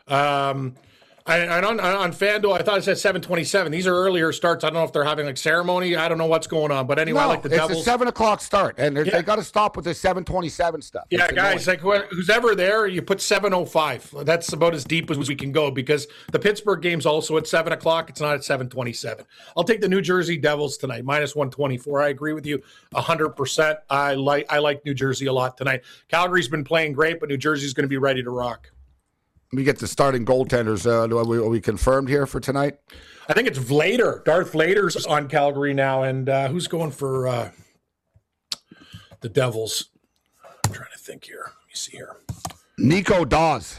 C: And on FanDuel, I thought it said 7:27. These are earlier starts. I don't know if they're having like ceremony. I don't know what's going on. But anyway, I like the Devils.
B: It's a 7 o'clock start, and they got to stop with the 7:27 stuff.
C: Yeah, guys, like who's ever there, you put 7:05. That's about as deep as we can go because the Pittsburgh game's also at 7 o'clock. It's not at 7:27. I'll take the New Jersey Devils tonight, -124. I agree with you 100%. I like New Jersey a lot tonight. Calgary's been playing great, but New Jersey's going to be ready to rock.
B: Let me get the starting goaltenders. Are we confirmed here for tonight?
C: I think it's Vlader. Darth Vlader's on Calgary now. And who's going for the Devils? I'm trying to think here. Let me see here.
B: Nico Dawes.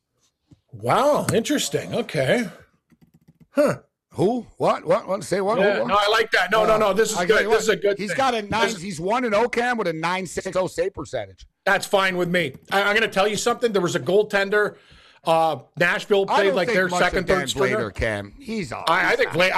C: Wow, interesting. Okay. Huh.
B: Who? What? Say what?
C: Yeah, no, I like that. No. This is good. This is a good
B: He's
C: thing.
B: got a 9. He's 1-0, Cam, with a 9.60 save percentage.
C: That's fine with me. I'm going to tell you something. There was a goaltender. Nashville played like their second, third stringer.
B: Cam. He's all.
C: I think Vlader.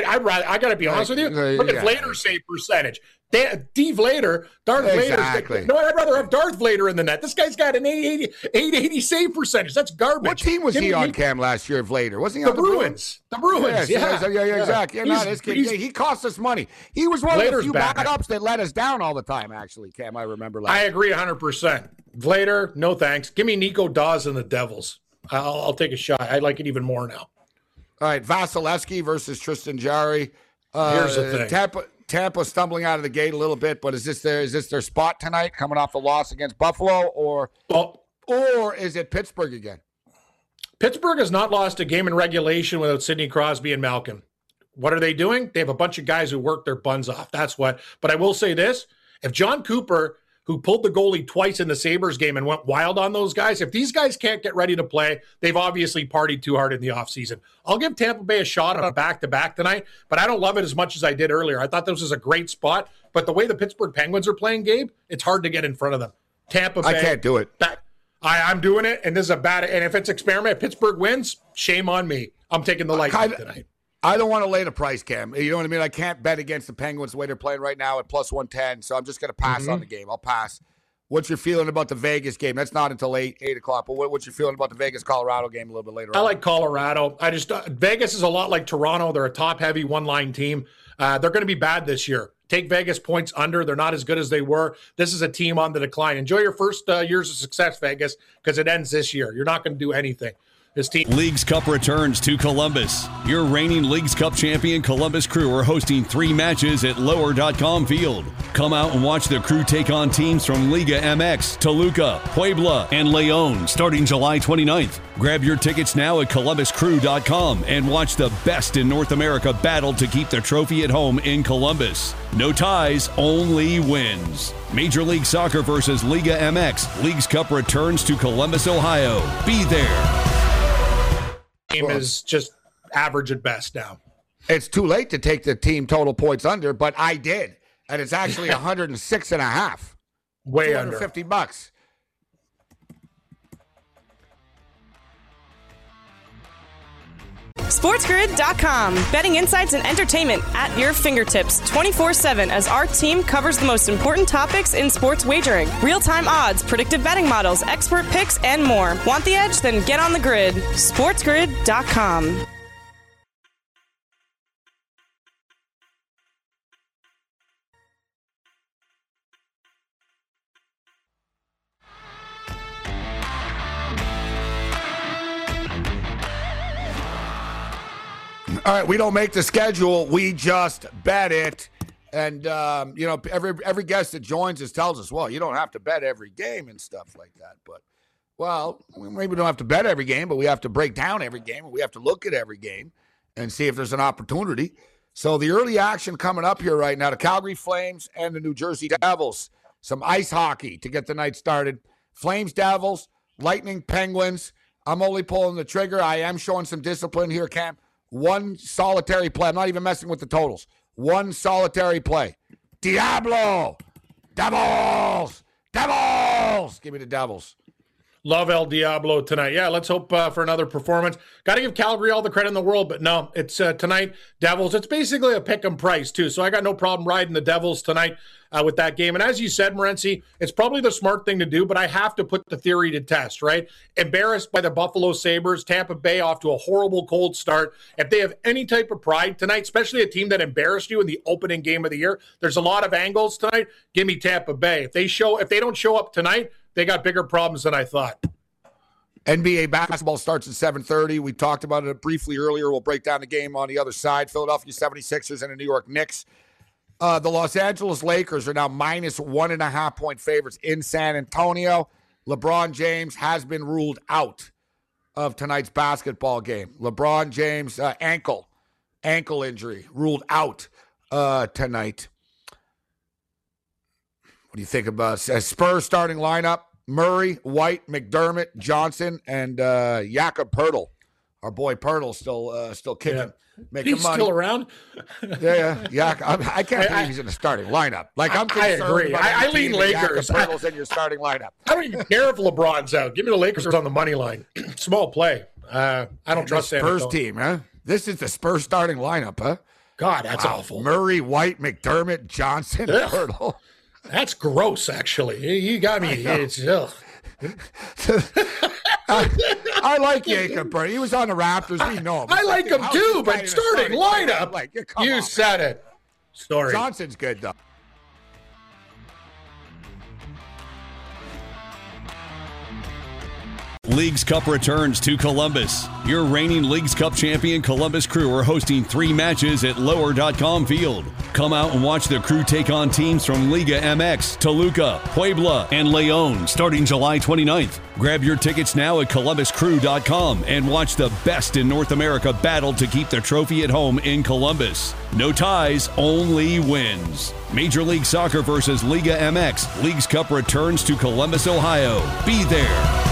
C: I got to be honest with you. Look at Vlader's save percentage. D. Vlader, Darth
B: Exactly.
C: Vlader. No, I'd rather have Darth Vlader in the net. This guy's got an 880 save percentage. That's garbage.
B: What team was he on, Cam, last year, Vlader? Wasn't he on
C: the Bruins? The Bruins, yeah,
B: exactly. Yeah, this kid, he cost us money. He was one of the few backups that let us down all the time, actually, Cam. I remember last
C: I agree 100%. Vlader, no thanks. Give me Nico Dawes and the Devils. I'll take a shot. I like it even more now.
B: All right, Vasilevsky versus Tristan Jarry.
C: Here's the thing.
B: Tampa stumbling out of the gate a little bit, but is this their spot tonight, coming off the loss against Buffalo, or is it Pittsburgh again?
C: Pittsburgh has not lost a game in regulation without Sidney Crosby and Malkin. What are they doing? They have a bunch of guys who work their buns off. That's what. But I will say this: if John Cooper, who pulled the goalie twice in the Sabres game and went wild on those guys, if these guys can't get ready to play, they've obviously partied too hard in the offseason. I'll give Tampa Bay a shot on a back-to-back tonight, but I don't love it as much as I did earlier. I thought this was a great spot, but the way the Pittsburgh Penguins are playing, Gabe, it's hard to get in front of them. Tampa Bay.
B: I can't do it.
C: I'm doing it, and this is a bad – and if it's experiment, if Pittsburgh wins, shame on me. I'm taking the Lightning tonight.
B: I don't want to lay the price, Cam. You know what I mean? I can't bet against the Penguins the way they're playing right now at +110, so I'm just going to pass on the game. I'll pass. What's your feeling about the Vegas game? That's not until 8 o'clock, but what's your feeling about the Vegas-Colorado game a little bit later on?
C: I like Colorado. Vegas is a lot like Toronto. They're a top-heavy one-line team. They're going to be bad this year. Take Vegas points under. They're not as good as they were. This is a team on the decline. Enjoy your first years of success, Vegas, because it ends this year. You're not going to do anything. his team.
A: Leagues Cup returns to Columbus. Your reigning Leagues Cup champion Columbus Crew are hosting 3 matches at Lower.com Field. Come out and watch the Crew take on teams from Liga MX, Toluca, Puebla, and León starting July 29th. Grab your tickets now at ColumbusCrew.com and watch the best in North America battle to keep the trophy at home in Columbus. No ties, only wins. Major League Soccer versus Liga MX. Leagues Cup returns to Columbus, Ohio. Be there.
C: Team is just average at best now.
B: It's too late to take the team total points under, but I did. And it's actually 106.5.
C: Way under.
B: $250.
D: SportsGrid.com. Betting insights and entertainment at your fingertips 24/7 as our team covers the most important topics in sports wagering. Real-time odds, predictive betting models, expert picks, and more. Want the edge? Then get on the grid. SportsGrid.com.
B: All right, we don't make the schedule. We just bet it. And, every guest that joins us tells us, well, you don't have to bet every game and stuff like that. But, well, maybe we don't have to bet every game, but we have to break down every game. And we have to look at every game and see if there's an opportunity. So the early action coming up here right now, the Calgary Flames and the New Jersey Devils. Some ice hockey to get the night started. Flames, Devils, Lightning, Penguins. I'm only pulling the trigger. I am showing some discipline here, Cam. One solitary play. I'm not even messing with the totals. One solitary play. Diablo! Devils! Devils! Give me the Devils.
C: Love El Diablo tonight. Yeah, let's hope for another performance. Got to give Calgary all the credit in the world, but no, it's tonight, Devils. It's basically a pick 'em price, too, so I got no problem riding the Devils tonight with that game. And as you said, Morency, it's probably the smart thing to do, but I have to put the theory to test, right? Embarrassed by the Buffalo Sabres, Tampa Bay off to a horrible cold start. If they have any type of pride tonight, especially a team that embarrassed you in the opening game of the year, there's a lot of angles tonight. Give me Tampa Bay. If they don't show up tonight, they got bigger problems than I thought.
B: NBA basketball starts at 7:30. We talked about it briefly earlier. We'll break down the game on the other side. Philadelphia 76ers and the New York Knicks. The Los Angeles Lakers are now minus 1.5 point favorites in San Antonio. LeBron James has been ruled out of tonight's basketball game. LeBron James, ankle injury, ruled out tonight. What do you think about Spurs starting lineup? Murray, White, McDermott, Johnson, and Jakob Poeltl. Our boy Poeltl still kicking.
C: Yeah.
B: Making
C: He's
B: money.
C: Still around?
B: Yeah. I can't believe he's in the starting lineup. Like, I'm concerned.
C: I agree. I lean Lakers.
B: Poeltl's in your starting lineup.
C: I don't even care if LeBron's out. Give me the Lakers on the money line. Small play. I don't trust
B: the Spurs team, huh? This is the Spurs starting lineup, huh?
C: God, that's awful.
B: Murray, White, McDermott, Johnson, Poeltl.
C: That's gross, actually. You got me. It's
B: I like Jakob Poeltl. He was on the Raptors. We know him.
C: I like him too, but starting lineup. You said it. Story.
B: Johnson's good, though.
A: Leagues Cup returns to Columbus. Your reigning Leagues Cup champion Columbus Crew are hosting 3 matches at Lower.com Field. Come out and watch the Crew take on teams from Liga MX, Toluca, Puebla, and León starting July 29th. Grab your tickets now at ColumbusCrew.com and watch the best in North America battle to keep the trophy at home in Columbus. No ties, only wins. Major League Soccer versus Liga MX. Leagues Cup returns to Columbus, Ohio. Be there.